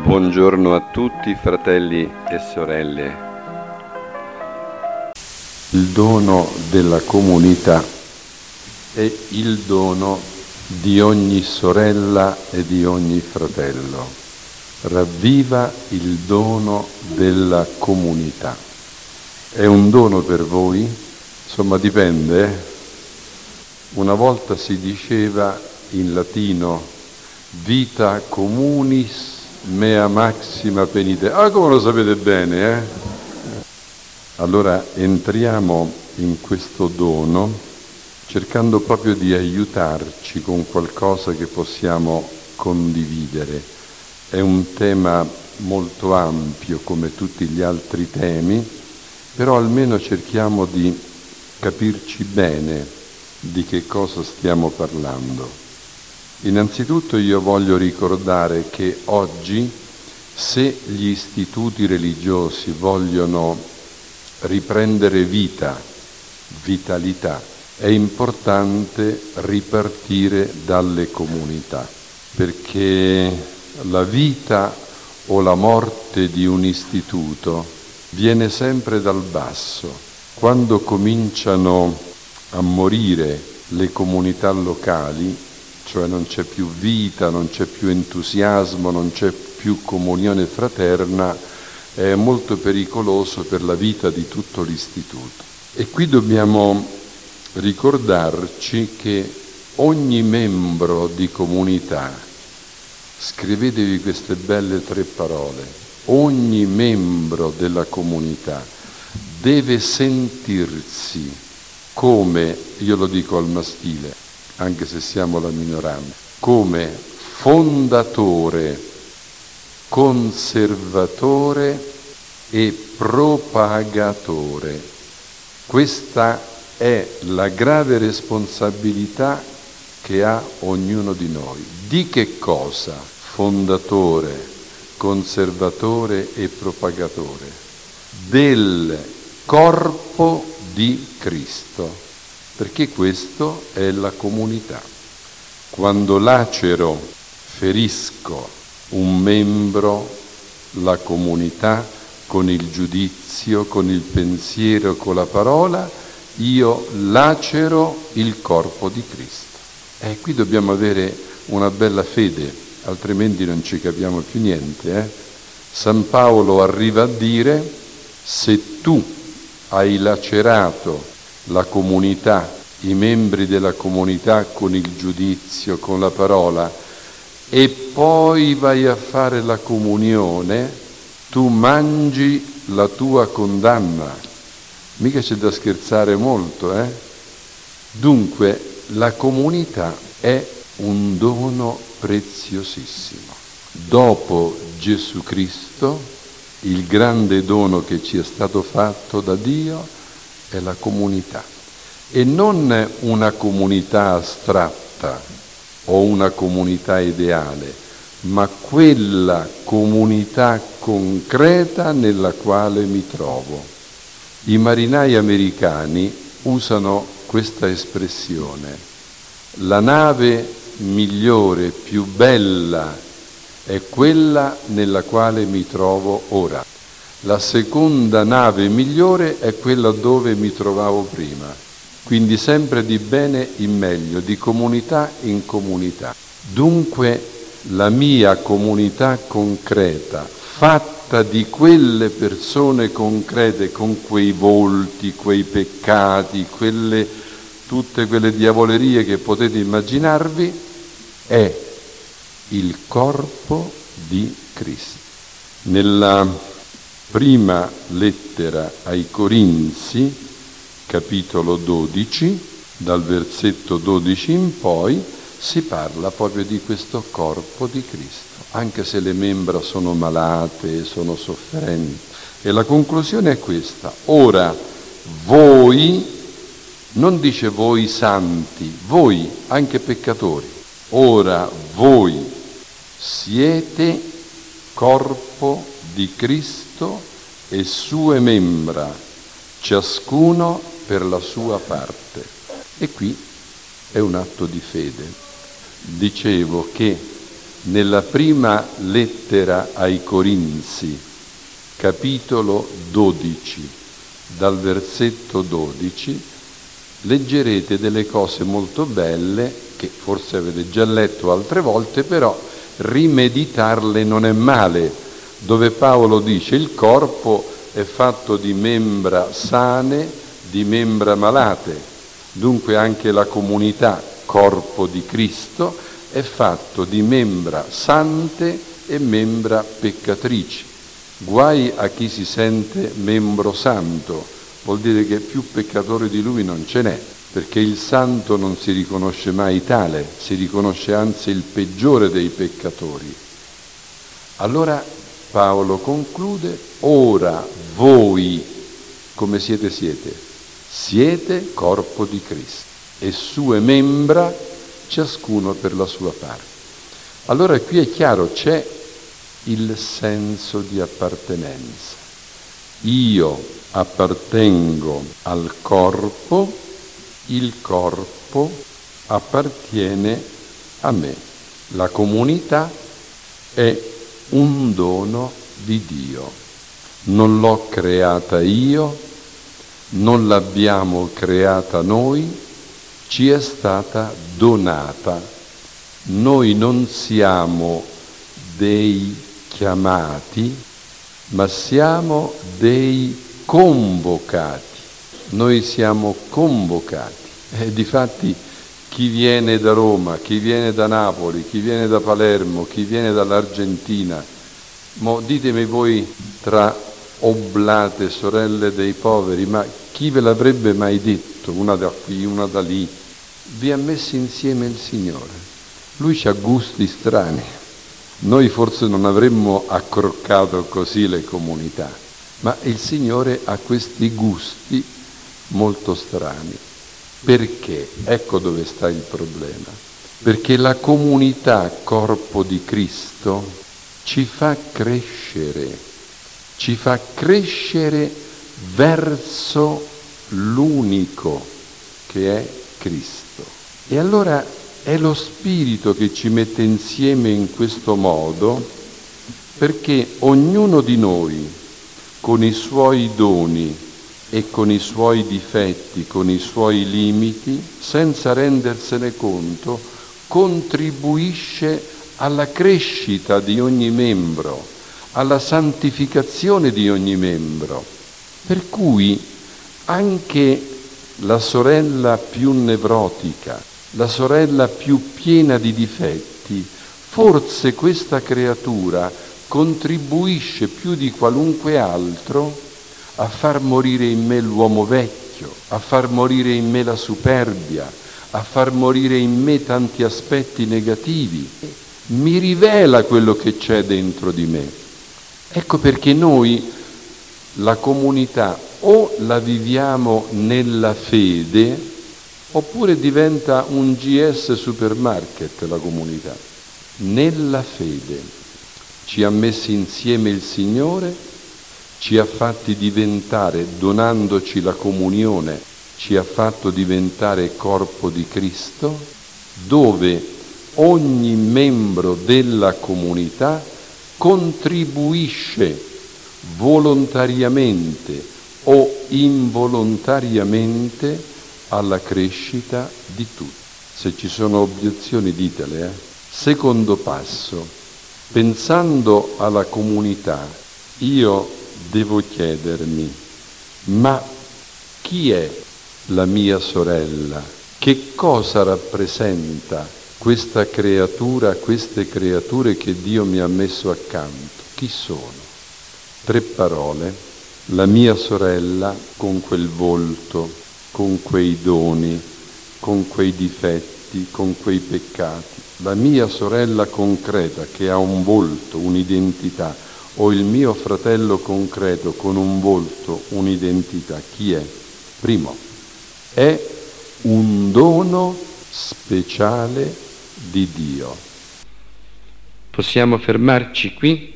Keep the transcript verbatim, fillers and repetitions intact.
Buongiorno a tutti, fratelli e sorelle. Il dono della comunità è il dono di ogni sorella e di ogni fratello. Ravviva il dono della comunità. È un dono per voi? Insomma, dipende. Eh? Una volta si diceva in latino vita communis mea maxima penitentia. Ah, come lo sapete bene, eh? Allora entriamo in questo dono cercando proprio di aiutarci con qualcosa che possiamo condividere. È un tema molto ampio come tutti gli altri temi, però almeno cerchiamo di capirci bene di che cosa stiamo parlando. Innanzitutto io voglio ricordare che oggi, se gli istituti religiosi vogliono riprendere vita, vitalità, è importante ripartire dalle comunità, perché la vita o la morte di un istituto viene sempre dal basso. Quando cominciano a morire le comunità locali, cioè non c'è più vita, non c'è più entusiasmo, non c'è più comunione fraterna, è molto pericoloso per la vita di tutto l'istituto. E qui dobbiamo ricordarci che ogni membro di comunità, scrivetevi queste belle tre parole, ogni membro della comunità deve sentirsi come, io lo dico al maschile, anche se siamo la minoranza, come fondatore, conservatore e propagatore. Questa è la grave responsabilità che ha ognuno di noi. Di che cosa? Fondatore, conservatore e propagatore del corpo di Cristo. Perché questo è la comunità. Quando lacero, ferisco un membro, la comunità, con il giudizio, con il pensiero, con la parola, io lacero il corpo di Cristo. E qui dobbiamo avere una bella fede, altrimenti non ci capiamo più niente. Eh? San Paolo arriva a dire: se tu hai lacerato la comunità, i membri della comunità con il giudizio, con la parola, e poi vai a fare la comunione, tu mangi la tua condanna. Mica c'è da scherzare molto, eh? Dunque, la comunità è un dono preziosissimo. Dopo Gesù Cristo, il grande dono che ci è stato fatto da Dio è la comunità, e non una comunità astratta o una comunità ideale, ma quella comunità concreta nella quale mi trovo. I marinai americani usano questa espressione: la nave migliore, più bella, è quella nella quale mi trovo ora. La seconda nave migliore è quella dove mi trovavo prima. Quindi sempre di bene in meglio, di comunità in comunità. Dunque la mia comunità concreta, fatta di quelle persone concrete, con quei volti, quei peccati, quelle, tutte quelle diavolerie che potete immaginarvi, è il corpo di Cristo. Nella prima lettera ai Corinzi, capitolo dodici, dal versetto dodici in poi, si parla proprio di questo corpo di Cristo, anche se le membra sono malate, sono sofferenti. E la conclusione è questa: ora voi, non dice voi santi, voi anche peccatori, ora voi siete corpo di Cristo e sue membra, ciascuno per la sua parte. E qui è un atto di fede. Dicevo che nella prima lettera ai Corinzi, capitolo dodici, dal versetto dodici, leggerete delle cose molto belle che forse avete già letto altre volte, però rimeditarle non è male, dove Paolo dice: il corpo è fatto di membra sane, di membra malate, dunque anche la comunità, corpo di Cristo, è fatto di membra sante e membra peccatrici. Guai a chi si sente membro santo, vuol dire che più peccatore di lui non ce n'è, perché il santo non si riconosce mai tale, si riconosce anzi il peggiore dei peccatori. Allora Paolo conclude: ora voi, come siete siete? Siete corpo di Cristo e sue membra, ciascuno per la sua parte. Allora qui è chiaro, c'è il senso di appartenenza. Io appartengo al corpo, il corpo appartiene a me. La comunità è un dono di Dio. Non l'ho creata io, non l'abbiamo creata noi, ci è stata donata. Noi non siamo dei chiamati, ma siamo dei convocati. Noi siamo convocati. E difatti chi viene da Roma, chi viene da Napoli, chi viene da Palermo, chi viene dall'Argentina, mo ditemi voi, tra oblate, sorelle dei poveri, ma chi ve l'avrebbe mai detto, una da qui, una da lì? Vi ha messi insieme il Signore. Lui c'ha gusti strani. Noi forse non avremmo accroccato così le comunità, ma il Signore ha questi gusti molto strani. Perché? Ecco dove sta il problema. Perché la comunità, corpo di Cristo, ci fa crescere, ci fa crescere verso l'unico che è Cristo. E allora è lo Spirito che ci mette insieme in questo modo, perché ognuno di noi, con i suoi doni e con i suoi difetti, con i suoi limiti, senza rendersene conto, contribuisce alla crescita di ogni membro, alla santificazione di ogni membro. Per cui anche la sorella più nevrotica, la sorella più piena di difetti, forse questa creatura contribuisce più di qualunque altro a far morire in me l'uomo vecchio, a far morire in me la superbia, a far morire in me tanti aspetti negativi. Mi rivela quello che c'è dentro di me. Ecco perché noi la comunità o la viviamo nella fede, oppure diventa un G S supermarket la comunità. Nella fede ci ha messi insieme il Signore, ci ha fatti diventare, donandoci la comunione, ci ha fatto diventare corpo di Cristo, dove ogni membro della comunità contribuisce volontariamente o involontariamente alla crescita di tutti. Se ci sono obiezioni ditele. Eh? Secondo passo, pensando alla comunità, io devo chiedermi: ma chi è la mia sorella? Che cosa rappresenta questa creatura, queste creature che Dio mi ha messo accanto? Chi sono? Tre parole: la mia sorella con quel volto, con quei doni, con quei difetti, con quei peccati. La mia sorella concreta che ha un volto, un'identità, o il mio fratello concreto con un volto, un'identità. Chi è? Primo, è un dono speciale di Dio. Possiamo fermarci qui?